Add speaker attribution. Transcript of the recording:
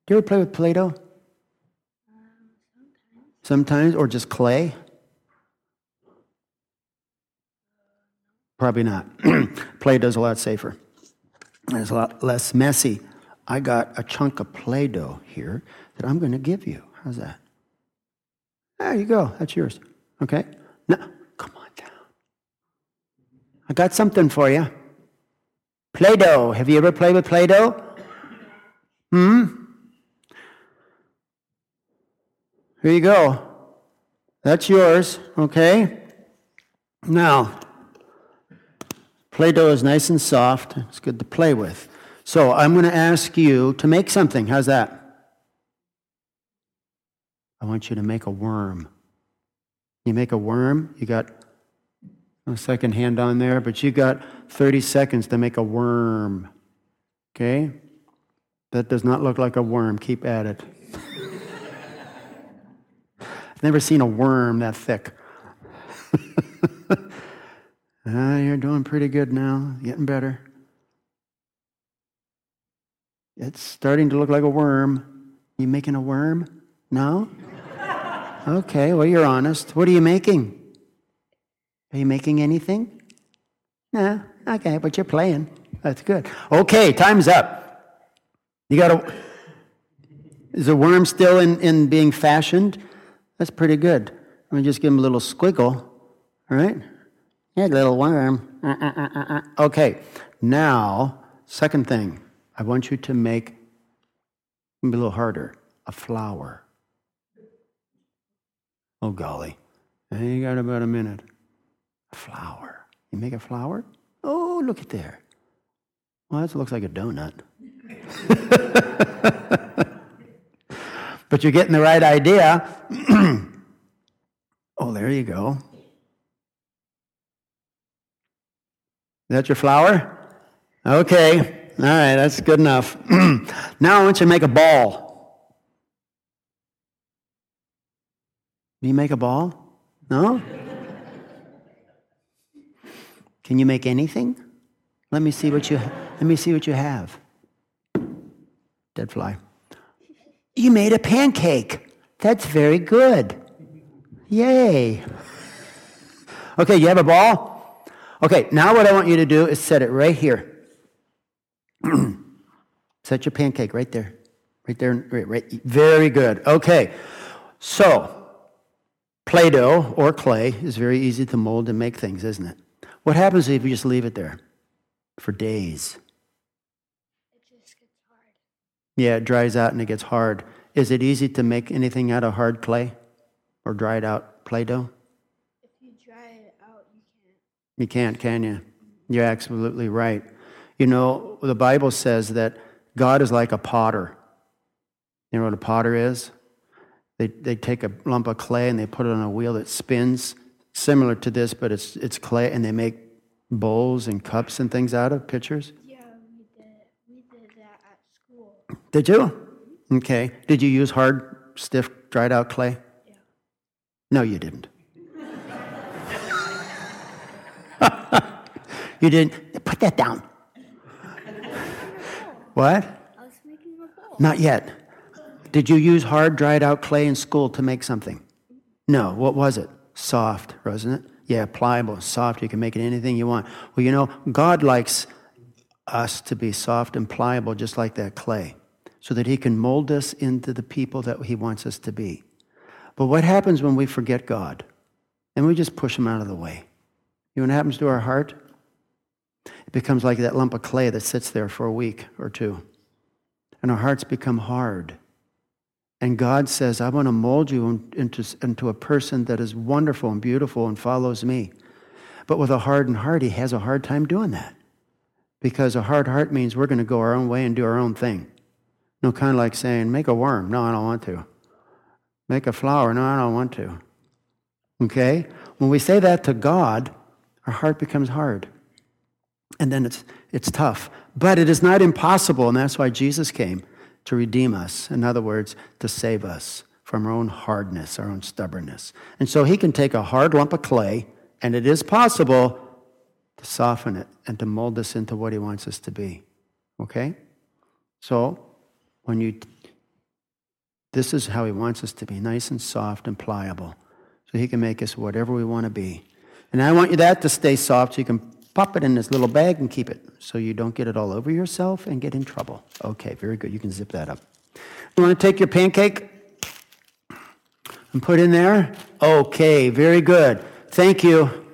Speaker 1: Do you ever play with Play-Doh? Sometimes, or just clay? Probably not. Play-Doh's a lot safer. It's a lot less messy. I got a chunk of Play-Doh here that I'm going to give you. How's that? There you go. That's yours. Okay? Now, come on down. I got something for you. Play-Doh. Have you ever played with Play-Doh? Here you go. That's yours. Okay? Now, Play-Doh is nice and soft. It's good to play with. So I'm going to ask you to make something. How's that? I want you to make a worm. You make a worm. You got a second hand on there, but you got 30 seconds to make a worm. Okay? That does not look like a worm. Keep at it. I've never seen a worm that thick. You're doing pretty good now. Getting better. It's starting to look like a worm. You making a worm? No? Okay, well, you're honest. What are you making? Are you making anything? No? Okay, but you're playing. That's good. Okay, time's up. You got to... Is the worm still in being fashioned? That's pretty good. Let me just give him a little squiggle. All right? Yeah, little worm. Okay, now, second thing. I want you to make, a little harder, a flower. Oh, golly. You got about a minute. A flower. You make a flower? Oh, look at there. Well, that looks like a donut. But you're getting the right idea. Oh, there you go. Is that your flower? Okay. All right, that's good enough. Now I want you to make a ball. Can you make a ball? No? Can you make anything? Let me see what you have. Dead fly. You made a pancake. That's very good. Yay. Okay, you have a ball? Okay, now what I want you to do is set it right here. Set your pancake right there. Right there. Right. Very good. Okay. So, Play-Doh or clay is very easy to mold and make things, isn't it? What happens if you just leave it there for days?
Speaker 2: It just gets hard.
Speaker 1: Yeah, it dries out and it gets hard. Is it easy to make anything out of hard clay or dried out Play-Doh?
Speaker 2: If you dry it out, you can't.
Speaker 1: You can't, can you? You're absolutely right. You know, the Bible says that God is like a potter. You know what a potter is? They take a lump of clay and they put it on a wheel that spins, similar to this, but it's clay, and they make bowls and cups and things out of, pitchers.
Speaker 2: Yeah, we did that at school.
Speaker 1: Did you? Okay. Did you use hard, stiff, dried out clay?
Speaker 2: Yeah.
Speaker 1: No, you didn't. You didn't. Put that down. What?
Speaker 2: I was making a bowl.
Speaker 1: Not yet. Did you use hard, dried out clay in school to make something? No. What was it? Soft, wasn't it? Yeah, pliable, soft. You can make it anything you want. Well, you know, God likes us to be soft and pliable just like that clay, so that he can mold us into the people that he wants us to be. But what happens when we forget God and we just push him out of the way? You know what happens to our heart? It becomes like that lump of clay that sits there for a week or two. And our hearts become hard. And God says, I want to mold you into a person that is wonderful and beautiful and follows me. But with a hardened heart, he has a hard time doing that. Because a hard heart means we're going to go our own way and do our own thing. No, kind of like saying, make a worm. No, I don't want to. Make a flower. No, I don't want to. Okay? When we say that to God, our heart becomes hard. And then it's tough. But it is not impossible, and that's why Jesus came, to redeem us. In other words, to save us from our own hardness, our own stubbornness. And so he can take a hard lump of clay, and it is possible to soften it and to mold us into what he wants us to be. Okay? So when you This is how he wants us to be, nice and soft and pliable, so he can make us whatever we want to be. And I want you that to stay soft so you can pop it in this little bag and keep it so you don't get it all over yourself and get in trouble. Okay, very good. You can zip that up. You want to take your pancake and put in there? Okay, very good. Thank you.